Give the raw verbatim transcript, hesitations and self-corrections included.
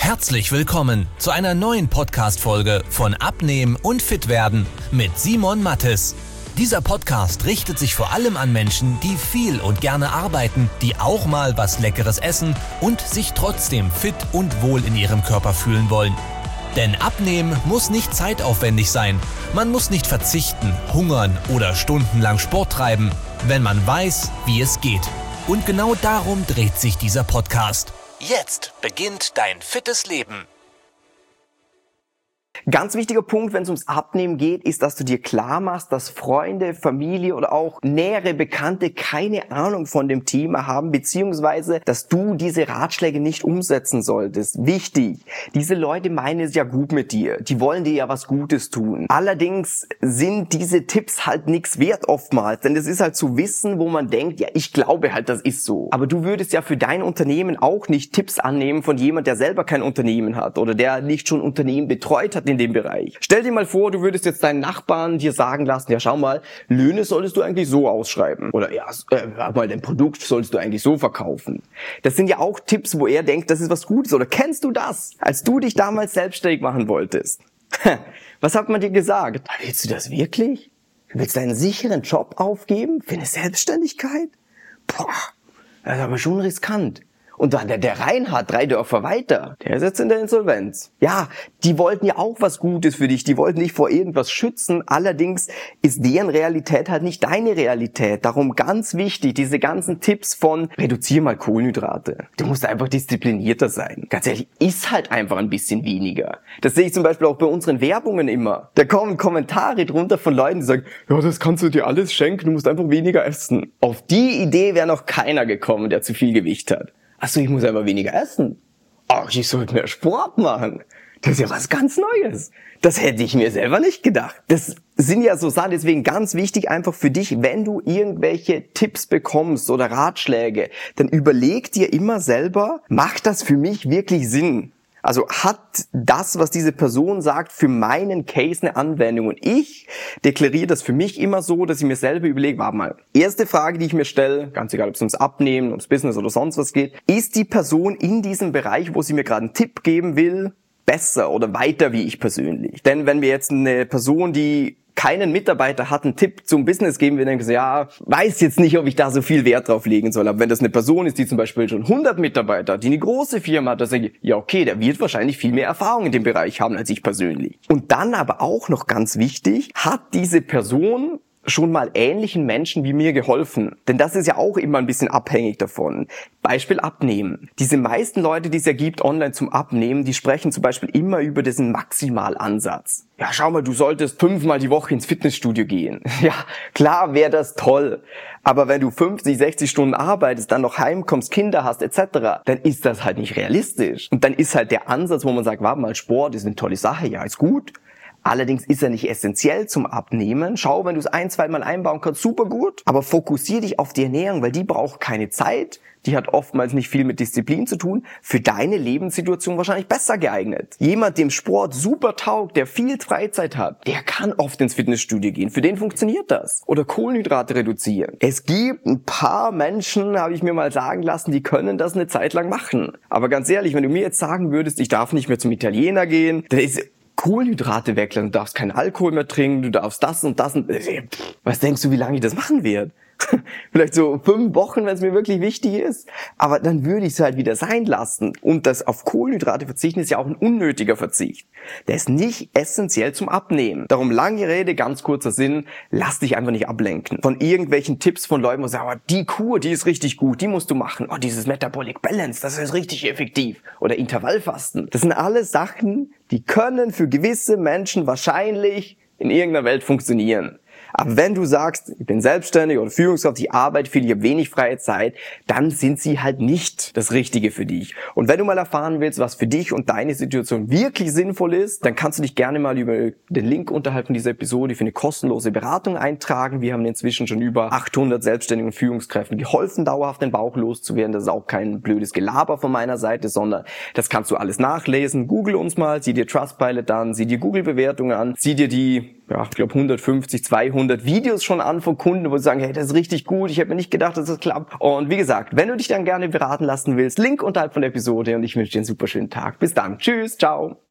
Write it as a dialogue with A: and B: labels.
A: Herzlich willkommen zu einer neuen Podcast-Folge von Abnehmen und Fitwerden mit Simon Mattes. Dieser Podcast richtet sich vor allem an Menschen, die viel und gerne arbeiten, die auch mal was Leckeres essen und sich trotzdem fit und wohl in ihrem Körper fühlen wollen. Denn Abnehmen muss nicht zeitaufwendig sein. Man muss nicht verzichten, hungern oder stundenlang Sport treiben, wenn man weiß, wie es geht. Und genau darum dreht sich dieser Podcast. Jetzt beginnt dein fittes Leben.
B: Ganz wichtiger Punkt, wenn es ums Abnehmen geht, ist, dass du dir klar machst, dass Freunde, Familie oder auch nähere Bekannte keine Ahnung von dem Thema haben, beziehungsweise, dass du diese Ratschläge nicht umsetzen solltest. Wichtig, diese Leute meinen es ja gut mit dir. Die wollen dir ja was Gutes tun. Allerdings sind diese Tipps halt nichts wert oftmals, denn es ist halt zu wissen, wo man denkt, ja, ich glaube halt, das ist so. Aber du würdest ja für dein Unternehmen auch nicht Tipps annehmen von jemand, der selber kein Unternehmen hat oder der nicht schon Unternehmen betreut hat in dem Bereich. Stell dir mal vor, du würdest jetzt deinen Nachbarn dir sagen lassen, ja schau mal, Löhne solltest du eigentlich so ausschreiben. Oder ja, äh, mal dein Produkt solltest du eigentlich so verkaufen. Das sind ja auch Tipps, wo er denkt, das ist was Gutes. Oder kennst du das? Als du dich damals selbstständig machen wolltest. Was hat man dir gesagt? Willst du das wirklich? Willst du einen sicheren Job aufgeben für eine Selbstständigkeit? Boah, das ist aber schon riskant. Und dann der, der Reinhard, drei Dörfer weiter, der ist jetzt in der Insolvenz. Ja, die wollten ja auch was Gutes für dich, die wollten dich vor irgendwas schützen, allerdings ist deren Realität halt nicht deine Realität. Darum ganz wichtig, diese ganzen Tipps von reduzier mal Kohlenhydrate. Du musst einfach disziplinierter sein. Ganz ehrlich, iss halt einfach ein bisschen weniger. Das sehe ich zum Beispiel auch bei unseren Werbungen immer. Da kommen Kommentare drunter von Leuten, die sagen, ja, das kannst du dir alles schenken, du musst einfach weniger essen. Auf die Idee wäre noch keiner gekommen, der zu viel Gewicht hat. Achso, ich muss einfach weniger essen. Ach, ich sollte mehr Sport machen. Das ist ja was ganz Neues. Das hätte ich mir selber nicht gedacht. Das sind ja so Sachen, deswegen ganz wichtig einfach für dich, wenn du irgendwelche Tipps bekommst oder Ratschläge, dann überleg dir immer selber, macht das für mich wirklich Sinn? Also hat das, was diese Person sagt, für meinen Case eine Anwendung? Und ich deklariere das für mich immer so, dass ich mir selber überlege, warte mal, erste Frage, die ich mir stelle, ganz egal, ob es ums Abnehmen, ums Business oder sonst was geht, ist die Person in diesem Bereich, wo sie mir gerade einen Tipp geben will, besser oder weiter wie ich persönlich? Denn wenn wir jetzt eine Person, die keinen Mitarbeiter hat, einen Tipp zum Business geben, wir denken so, ja, weiß jetzt nicht, ob ich da so viel Wert drauf legen soll. Aber wenn das eine Person ist, die zum Beispiel schon hundert Mitarbeiter hat, die eine große Firma hat, dann sage ich, ja okay, der wird wahrscheinlich viel mehr Erfahrung in dem Bereich haben als ich persönlich. Und dann aber auch noch ganz wichtig, hat diese Person schon mal ähnlichen Menschen wie mir geholfen. Denn das ist ja auch immer ein bisschen abhängig davon. Beispiel Abnehmen. Diese meisten Leute, die es ja gibt online zum Abnehmen, die sprechen zum Beispiel immer über diesen Maximalansatz. Ja, schau mal, du solltest fünfmal die Woche ins Fitnessstudio gehen. Ja, klar wäre das toll. Aber wenn du fünfzig, sechzig Stunden arbeitest, dann noch heimkommst, Kinder hast et cetera, dann ist das halt nicht realistisch. Und dann ist halt der Ansatz, wo man sagt, warte mal, Sport ist eine tolle Sache, ja, ist gut. Allerdings ist er nicht essentiell zum Abnehmen. Schau, wenn du es ein-, zweimal einbauen kannst, super gut. Aber fokussier dich auf die Ernährung, weil die braucht keine Zeit. Die hat oftmals nicht viel mit Disziplin zu tun. Für deine Lebenssituation wahrscheinlich besser geeignet. Jemand, dem Sport super taugt, der viel Freizeit hat, der kann oft ins Fitnessstudio gehen. Für den funktioniert das. Oder Kohlenhydrate reduzieren. Es gibt ein paar Menschen, habe ich mir mal sagen lassen, die können das eine Zeit lang machen. Aber ganz ehrlich, wenn du mir jetzt sagen würdest, ich darf nicht mehr zum Italiener gehen, dann ist Kohlenhydrate weglassen, du darfst keinen Alkohol mehr trinken, du darfst das und das und was denkst du, wie lange ich das machen werde? Vielleicht so fünf Wochen, wenn es mir wirklich wichtig ist. Aber dann würde ich es halt wieder sein lassen. Und das auf Kohlenhydrate verzichten ist ja auch ein unnötiger Verzicht. Der ist nicht essentiell zum Abnehmen. Darum lange Rede, ganz kurzer Sinn, lass dich einfach nicht ablenken. Von irgendwelchen Tipps von Leuten, die sagen, aber die Kur, die ist richtig gut, die musst du machen. Oh, dieses Metabolic Balance, das ist richtig effektiv. Oder Intervallfasten. Das sind alles Sachen, die können für gewisse Menschen wahrscheinlich in irgendeiner Welt funktionieren. Aber wenn du sagst, ich bin selbstständig oder Führungskraft, ich arbeite viel, ich habe wenig freie Zeit, dann sind sie halt nicht das Richtige für dich. Und wenn du mal erfahren willst, was für dich und deine Situation wirklich sinnvoll ist, dann kannst du dich gerne mal über den Link unterhalb von dieser Episode für eine kostenlose Beratung eintragen. Wir haben inzwischen schon über achthundert selbstständigen Führungskräften geholfen, dauerhaft den Bauch loszuwerden. Das ist auch kein blödes Gelaber von meiner Seite, sondern das kannst du alles nachlesen. Google uns mal, sieh dir Trustpilot an, sieh dir Google-Bewertungen an, sieh dir die, ja, ich glaube hundertfünfzig, zweihundert hundert Videos schon an von Kunden, wo sie sagen, hey, das ist richtig gut, ich hätte mir nicht gedacht, dass das klappt. Und wie gesagt, wenn du dich dann gerne beraten lassen willst, Link unterhalb von der Episode und ich wünsche dir einen super schönen Tag. Bis dann. Tschüss, ciao.